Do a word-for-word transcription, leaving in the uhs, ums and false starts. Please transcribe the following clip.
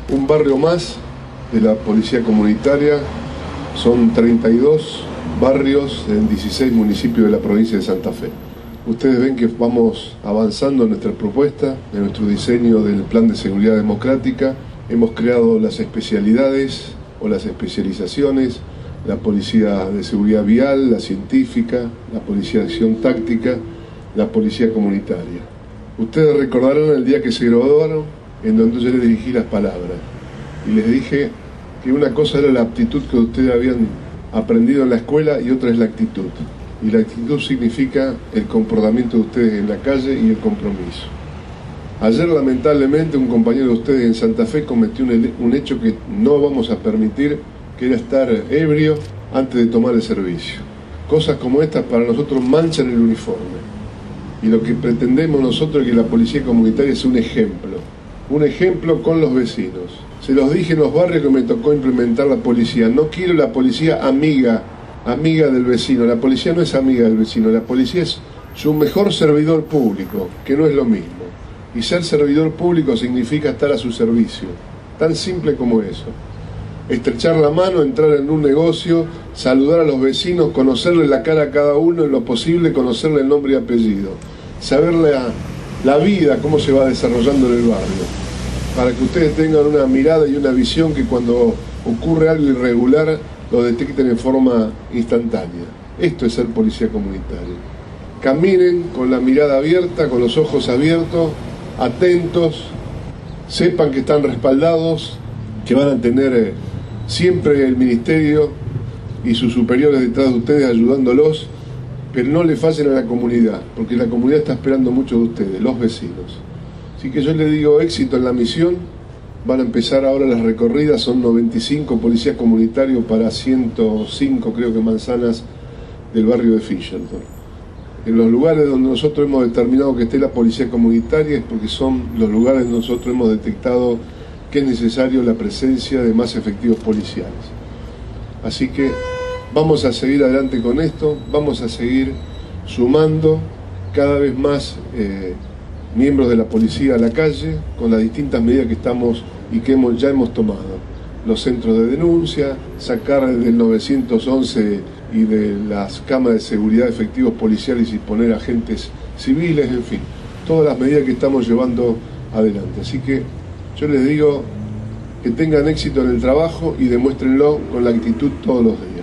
un barrio más de la policía comunitaria. Son treinta y dos barrios en dieciséis municipios de la provincia de Santa Fe. Ustedes ven que vamos avanzando en nuestra propuesta, en nuestro diseño del Plan de Seguridad Democrática. Hemos creado las especialidades o las especializaciones, la Policía de Seguridad Vial, la Científica, la Policía de Acción Táctica, la Policía Comunitaria. Ustedes recordarán el día que se graduaron, en donde yo les dirigí las palabras y les dije que una cosa era la aptitud que ustedes habían aprendido en la escuela y otra es la actitud. Y la actitud significa el comportamiento de ustedes en la calle y el compromiso. Ayer, lamentablemente, un compañero de ustedes en Santa Fe cometió un, un hecho que no vamos a permitir, que era estar ebrio antes de tomar el servicio. Cosas como estas para nosotros manchan el uniforme. Y lo que pretendemos nosotros es que la policía comunitaria sea un ejemplo. Un ejemplo con los vecinos. Se los dije en los barrios que me tocó implementar la policía. No quiero la policía amiga, amiga del vecino. La policía no es amiga del vecino. La policía es su mejor servidor público, que no es lo mismo. Y ser servidor público significa estar a su servicio. Tan simple como eso. Estrechar la mano, entrar en un negocio, saludar a los vecinos, conocerle la cara a cada uno, en lo posible conocerle el nombre y apellido. Saber la, la vida, cómo se va desarrollando en el barrio. Para que ustedes tengan una mirada y una visión que cuando ocurre algo irregular lo detecten en forma instantánea. Esto es ser policía comunitaria. Caminen con la mirada abierta, con los ojos abiertos, atentos, sepan que están respaldados, que van a tener eh, siempre el ministerio y sus superiores detrás de ustedes ayudándolos, pero no le fallen a la comunidad, porque la comunidad está esperando mucho de ustedes, los vecinos. Así que yo les digo éxito en la misión. Van a empezar ahora las recorridas, son noventa y cinco policías comunitarios para ciento cinco, creo que manzanas del barrio de Fisherton. En los lugares donde nosotros hemos determinado que esté la policía comunitaria es porque son los lugares donde nosotros hemos detectado que es necesario la presencia de más efectivos policiales. Así que vamos a seguir adelante con esto, vamos a seguir sumando cada vez más eh, miembros de la policía a la calle con las distintas medidas que estamos y que hemos, ya hemos tomado. Los centros de denuncia, sacar del nueve once y de las cámaras de seguridad efectivos policiales y poner agentes civiles, en fin, todas las medidas que estamos llevando adelante. Así que yo les digo que tengan éxito en el trabajo y demuéstrenlo con la actitud todos los días.